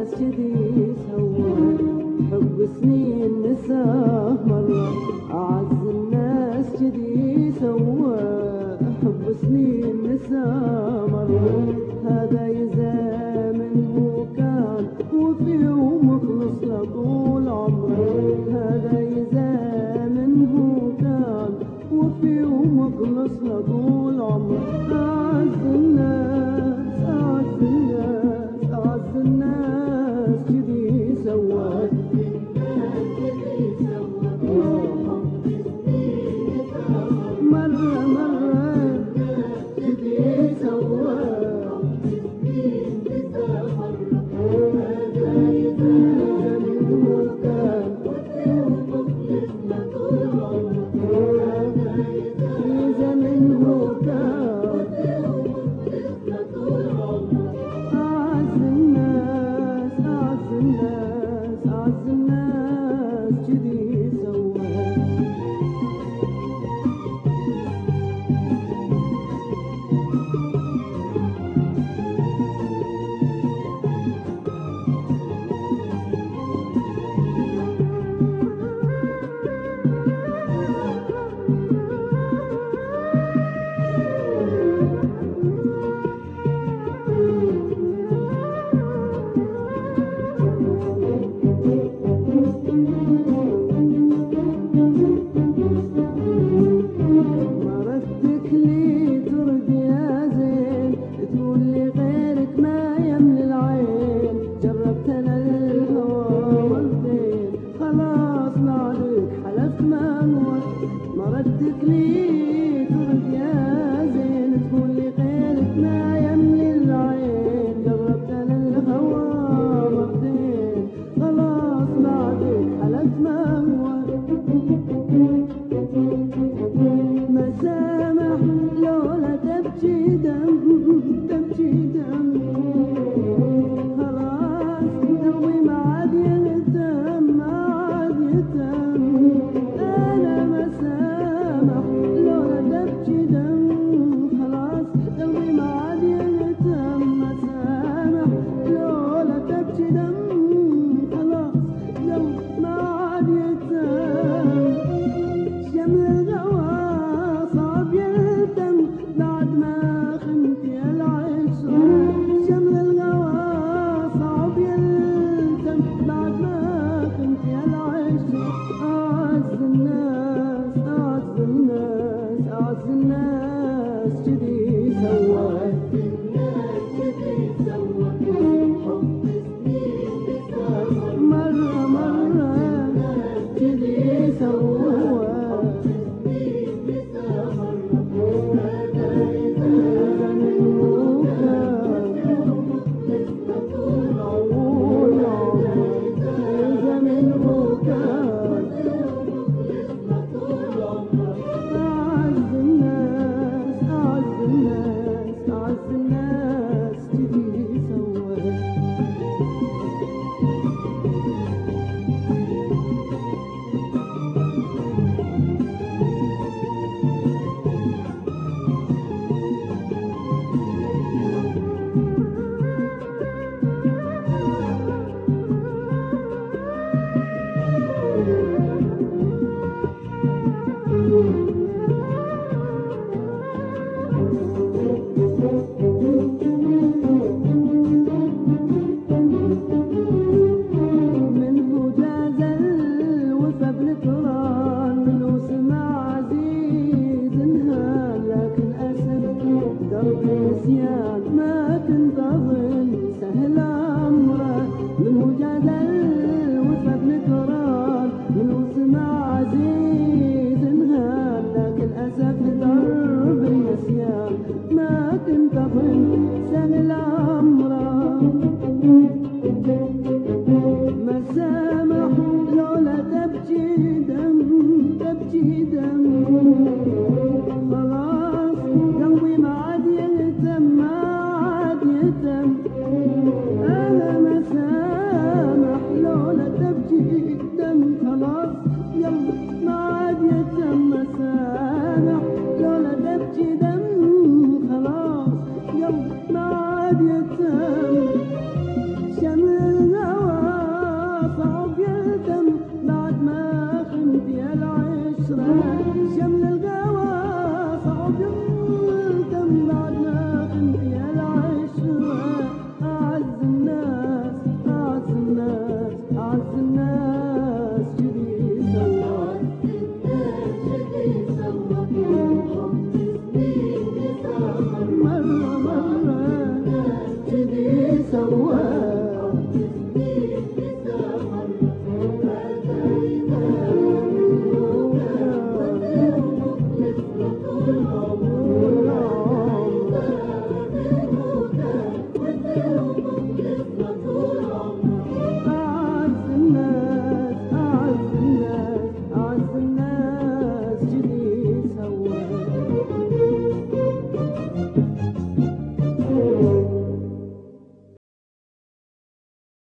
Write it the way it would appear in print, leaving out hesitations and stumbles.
الناس جدي سوى حب سنين نساه مرة أعز الناس جدي سوى حب سنين نساه مرة هذا يزامن هو كان وفي ومخلص لطول عمره هذا يزامن هو كان وفي ومخلص لطول عمره أعز الناس أعز الناس أعز الناس جدي سوى مرة مرة جدي سوى مردك لي ترد يا زين تقول لي غيرك ما يملي العين جربت انا الهوى مرتين خلاص بعدك حلفت ما هو ما سامح لولا تبكي دم تبكي دم خلاص قلبي ما عاد يهتم ما عاد يهتم انا ما سامح لولا تبكي دم خلاص قلبي ما عاد يهتم ما سامح لولا تبكي دم خلاص قلبي ما عاد يهتم شمل الغوا صعب يهتم بعد ما خنت يا العشرة شمل الغوا صعب يهتم بعد ما خنت يا العشرة أعز الناس أعز الناس أعز الناس جدي سوى مرة مرة جدي سوى ما كنت أظن سهل أمره من مجادل وفى بنكران من وسمع عزيز انهان لكن أسف درب النسيان ما كنت أظن سهل أمره